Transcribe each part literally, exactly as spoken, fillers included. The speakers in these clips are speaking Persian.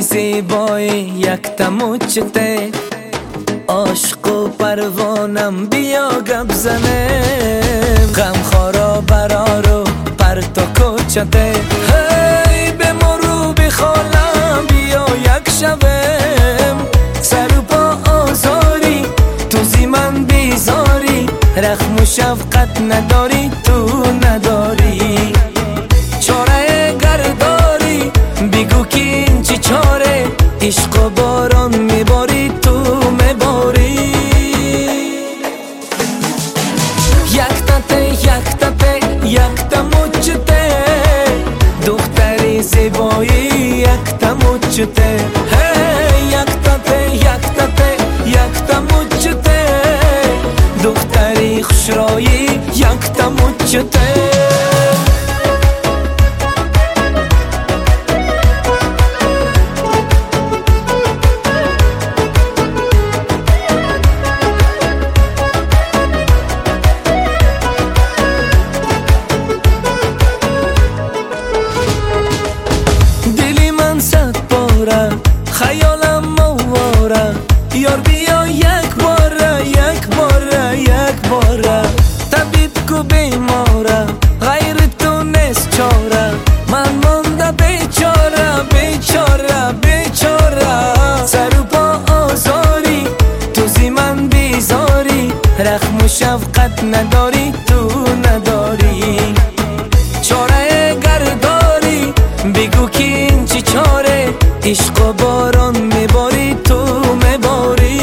زیبایی یکتم اوچته، عاشق و پروانم بیا گپ زنم، غم خارا برارو پرتو کوچته. هی به مرو بخالم بیا یک شبم، سر و پا آزاری تو زی من بیزاری، رحم و شفقت نداری تو نداری، چاره گرداری بگو که این چی چاره، عشق و باران میباری تو میباری. یک تته یک تته یک تموچته، دختری زیبایی یک تموچته. هی یک تته یک تته یک تموچته، دختری خوشرایی یک تموچته. خیالم مواره یار بیا یک باره یک باره یک باره، طبیب کو بیماره غیر تو نیست چاره، من مانده بیچاره بیچاره بیچاره، سر و پا آزاری تو زی من بیزاری، رحم و شفقت نداری تو نداری، چاره گرداری بگو که این چی چاره، عشق و باران میباری تو میباری.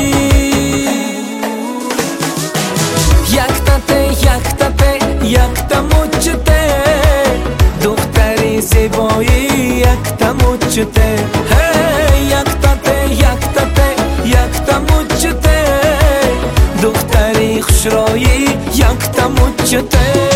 یک تته یک تته یک تموچته، دختری زیبایی یک تموچته. هی یک تته یک تته یک تموچته، دختری خوشرایی یک تموچته.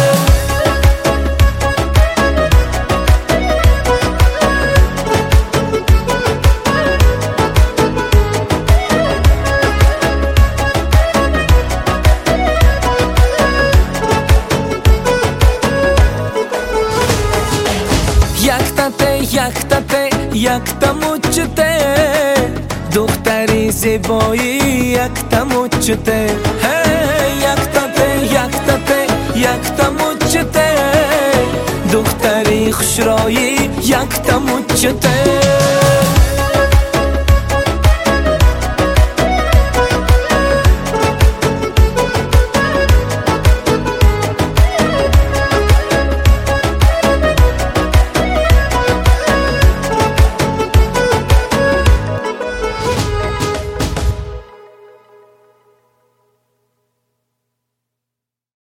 یک تته یک تته یک تموچته، دختری زیبایی یک تموچته. هی یک تته یک تته یک تموچته، دختری خوشرایی یک تموچته.